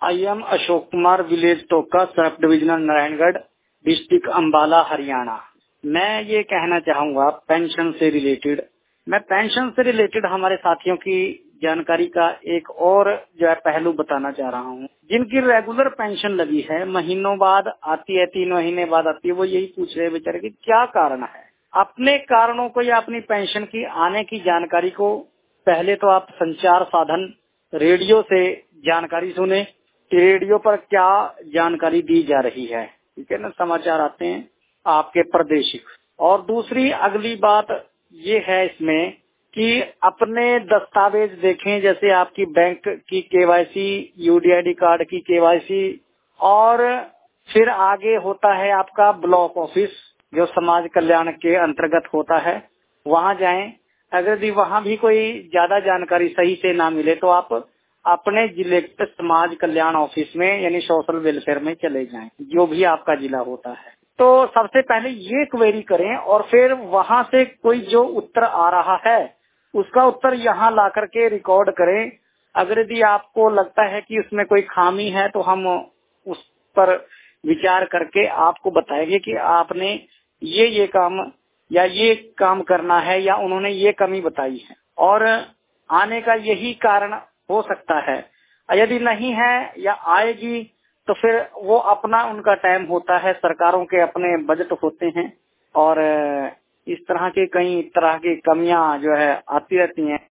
I am Ashok Kumar, village Toka, sub divisional Narayangarh, district Ambala, Haryana. मैं ये कहना चाहूंगा पेंशन से रिलेटेड हमारे साथियों की जानकारी का एक और जो है पहलू बताना चाह रहा हूँ। जिनकी रेगुलर पेंशन लगी है, महीनों बाद आती है, 3 महीने बाद आती है, वो यही पूछ रहे हैं बेचारे कि क्या कारण है। अपने कारणों को या अपनी पेंशन की आने की जानकारी को पहले तो आप संचार साधन रेडियो से जानकारी सुने, रेडियो पर क्या जानकारी दी जा रही है, ठीक है ना। समाचार आते हैं आपके प्रादेशिक। और दूसरी अगली बात ये है इसमें कि अपने दस्तावेज देखें, जैसे आपकी बैंक की केवाईसी, यूडीआईडी कार्ड की केवाईसी, और फिर आगे होता है आपका ब्लॉक ऑफिस जो समाज कल्याण के अंतर्गत होता है, वहाँ जाएं। अगर भी वहाँ भी कोई ज्यादा जानकारी सही से ना मिले तो आप अपने जिले के समाज कल्याण ऑफिस में यानी सोशल वेलफेयर में चले जाएं, जो भी आपका जिला होता है। तो सबसे पहले ये क्वेरी करें और फिर वहाँ से कोई जो उत्तर आ रहा है उसका उत्तर यहाँ ला करके रिकॉर्ड करें। अगर यदि आपको लगता है कि उसमें कोई खामी है तो हम उस पर विचार करके आपको बताएंगे कि आपने ये काम या ये काम करना है या उन्होंने ये कमी बताई है और आने का यही कारण हो सकता है। यदि नहीं है या आएगी तो फिर वो अपना उनका टाइम होता है, सरकारों के अपने बजट होते हैं और इस तरह के कई तरह की कमियां जो है आती रहती हैं।